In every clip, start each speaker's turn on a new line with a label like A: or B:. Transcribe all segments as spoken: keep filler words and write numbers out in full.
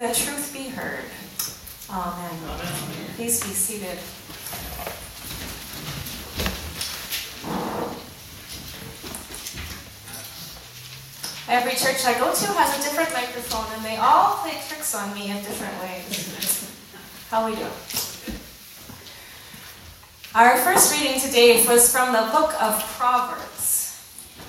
A: the truth be heard. Amen. Amen. Please be seated. Every church I go to has a different microphone, and they all play tricks on me in different ways. How we do? Our first reading today was from the book of Proverbs.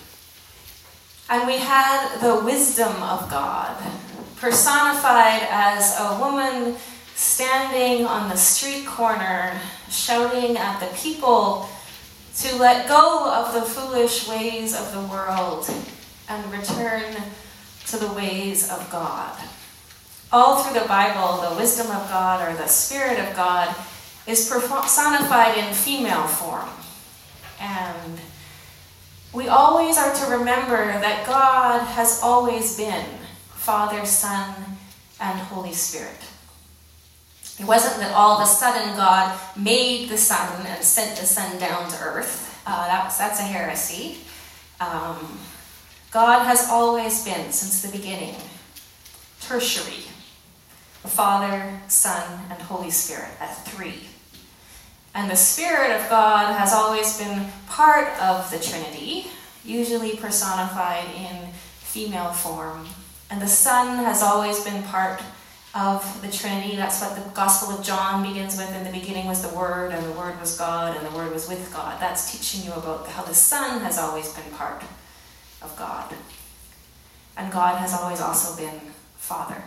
A: And we had the wisdom of God, personified as a woman standing on the street corner, shouting at the people to let go of the foolish ways of the world and return to the ways of God. All through the Bible, the wisdom of God, or the Spirit of God, is personified in female form. And we always are to remember that God has always been Father, Son, and Holy Spirit. It wasn't that all of a sudden God made the sun and sent the sun down to earth. Uh, that was, that's a heresy. Um, God has always been, since the beginning, tertiary. Father, Son, and Holy Spirit at three. And the Spirit of God has always been part of the Trinity, usually personified in female form. And the Son has always been part of the Trinity. That's what the Gospel of John begins with. In the beginning was the Word, and the Word was God, and the Word was with God. That's teaching you about how the Son has always been part of God. And God has always also been Father,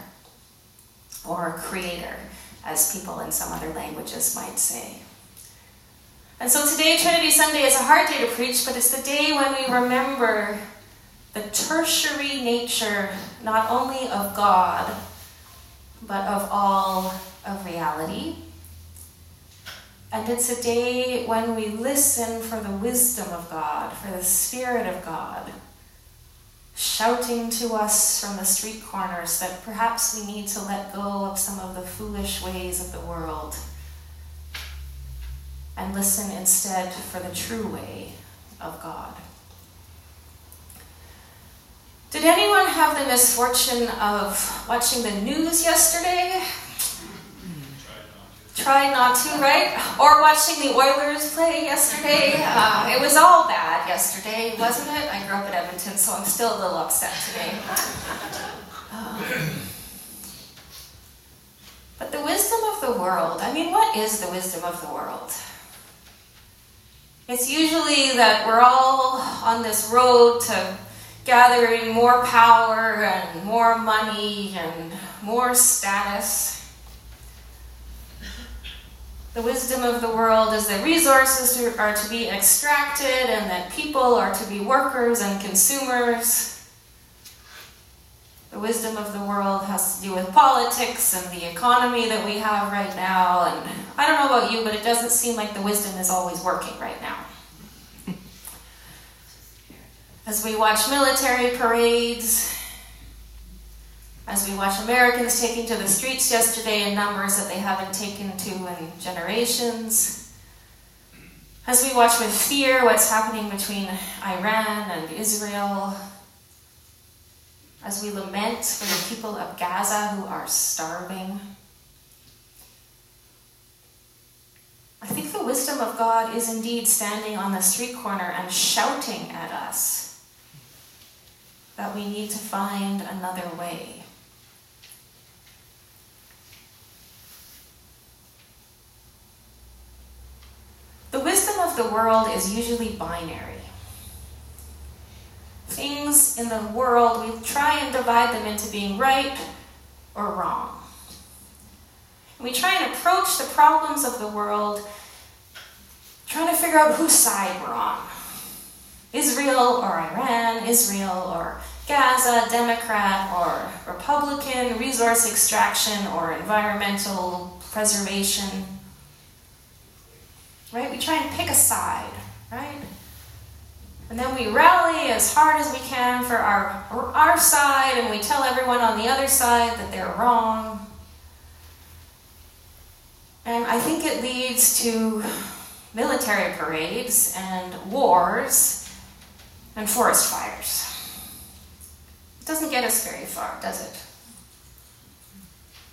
A: or Creator, as people in some other languages might say. And so today, Trinity Sunday, is a hard day to preach, but it's the day when we remember the tertiary nature, not only of God, but of all of reality. And it's a day when we listen for the wisdom of God, for the Spirit of God, shouting to us from the street corners that perhaps we need to let go of some of the foolish ways of the world and listen instead for the true way of God. Did anyone have the misfortune of watching the news yesterday? Tried not to, right? Or watching the Oilers play yesterday. Uh, it was all bad yesterday, wasn't it? I grew up in Edmonton, so I'm still a little upset today. Um, but the wisdom of the world, I mean, what is the wisdom of the world? It's usually that we're all on this road to gathering more power and more money and more status. The wisdom of the world is that resources are to be extracted and that people are to be workers and consumers. The wisdom of the world has to do with politics and the economy that we have right now. And I don't know about you, but it doesn't seem like the wisdom is always working right now. As we watch military parades, as we watch Americans taking to the streets yesterday in numbers that they haven't taken to in generations, as we watch with fear what's happening between Iran and Israel, as we lament for the people of Gaza who are starving, I think the wisdom of God is indeed standing on the street corner and shouting at us that we need to find another way. The wisdom of the world is usually binary. Things in the world, we try and divide them into being right or wrong. And we try and approach the problems of the world trying to figure out whose side we're on. Israel or Iran, Israel or Gaza, Democrat or Republican, resource extraction or environmental preservation. Right? We try and pick a side, right? And then we rally as hard as we can for our, our side, and we tell everyone on the other side that they're wrong. And I think it leads to military parades and wars and forest fires. It doesn't get us very far, does it?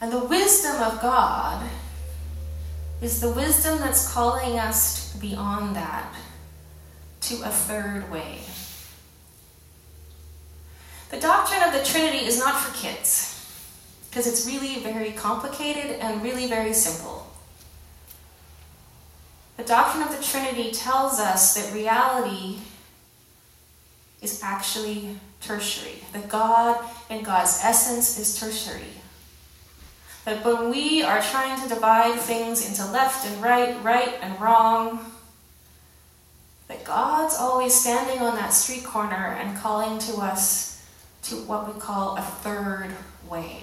A: And the wisdom of God is the wisdom that's calling us beyond that to a third way. The doctrine of the Trinity is not for kids, because it's really very complicated and really very simple. The doctrine of the Trinity tells us that reality is actually tertiary, that God and God's essence is tertiary. That when we are trying to divide things into left and right, right and wrong, that God's always standing on that street corner and calling to us to what we call a third way.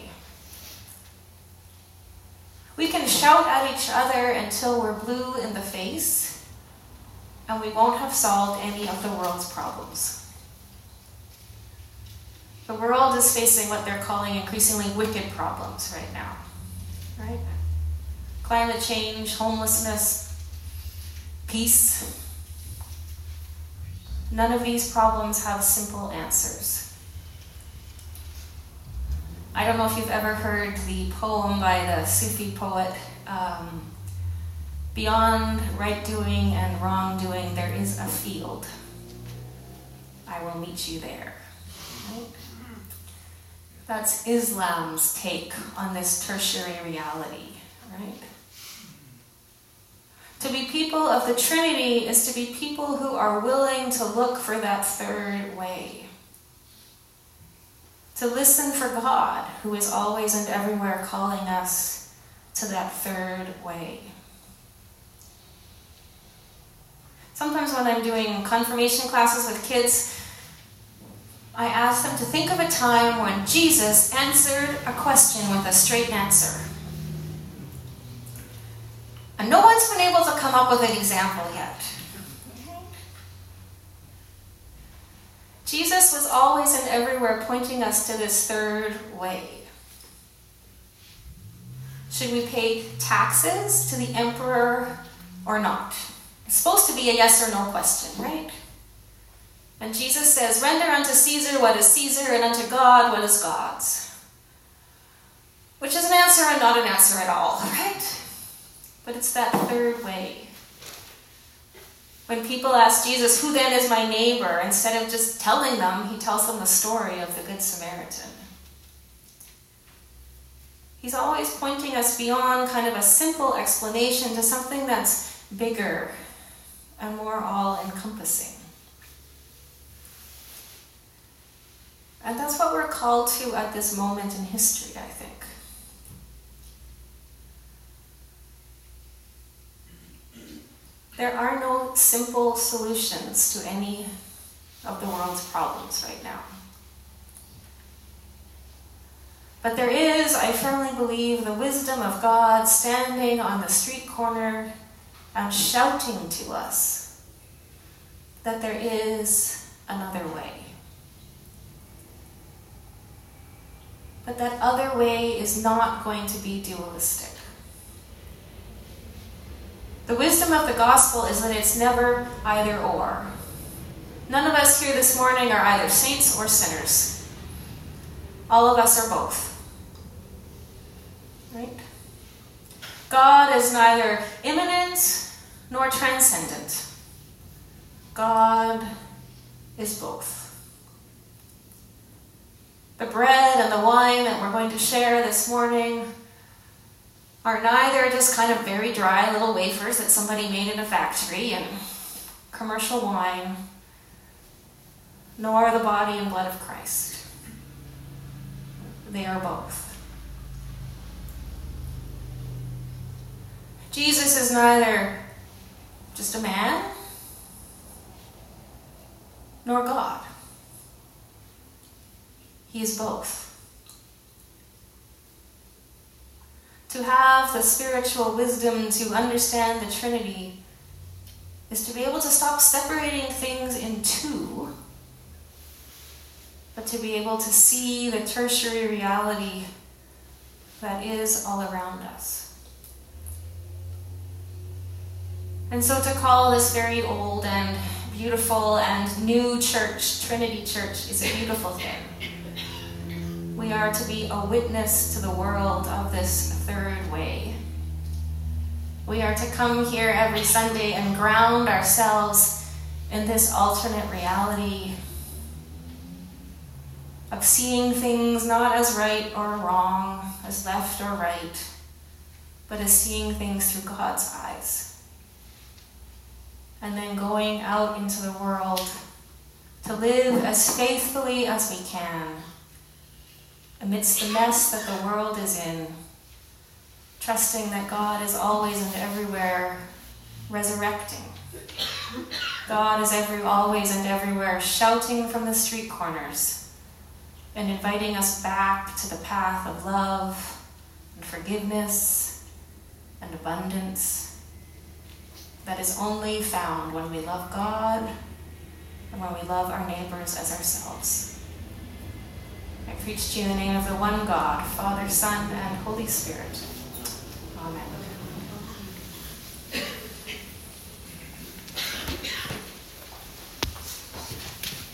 A: We can shout at each other until we're blue in the face, and we won't have solved any of the world's problems. The world is facing what they're calling increasingly wicked problems right now, right? Climate change, homelessness, peace. None of these problems have simple answers. I don't know if you've ever heard the poem by the Sufi poet, um, beyond right doing and wrong doing, there is a field. I will meet you there. Right? That's Islam's take on this tertiary reality, right? To be people of the Trinity is to be people who are willing to look for that third way. To listen for God, who is always and everywhere calling us to that third way. Sometimes when I'm doing confirmation classes with kids, I ask them to think of a time when Jesus answered a question with a straight answer. And no one's been able to come up with an example yet. Jesus was always and everywhere pointing us to this third way. Should we pay taxes to the emperor or not? It's supposed to be a yes or no question, right? And Jesus says, render unto Caesar what is Caesar, and unto God what is God's. Which is an answer and not an answer at all, right? But it's that third way. When people ask Jesus, who then is my neighbor? Instead of just telling them, he tells them the story of the Good Samaritan. He's always pointing us beyond kind of a simple explanation to something that's bigger and more all-encompassing. And that's what we're called to at this moment in history, I think. There are no simple solutions to any of the world's problems right now. But there is, I firmly believe, the wisdom of God standing on the street corner and shouting to us that there is another way. But that other way is not going to be dualistic. The wisdom of the gospel is that it's never either or. None of us here this morning are either saints or sinners. All of us are both. Right? God is neither immanent nor transcendent. God is both. The bread and the wine that we're going to share this morning are neither just kind of very dry little wafers that somebody made in a factory and commercial wine, nor the body and blood of Christ. They are both. Jesus is neither just a man nor God. He is both. To have the spiritual wisdom to understand the Trinity is to be able to stop separating things in two, but to be able to see the tertiary reality that is all around us. And so to call this very old and beautiful and new church, Trinity Church, is a beautiful thing. We are to be a witness to the world of this third way. We are to come here every Sunday and ground ourselves in this alternate reality of seeing things not as right or wrong, as left or right, but as seeing things through God's eyes. And then going out into the world to live as faithfully as we can amidst the mess that the world is in, trusting that God is always and everywhere resurrecting. God is every, always and everywhere shouting from the street corners and inviting us back to the path of love and forgiveness and abundance that is only found when we love God and when we love our neighbors as ourselves. I preach to you in the name of the one God, Father, Son, and Holy Spirit. Amen.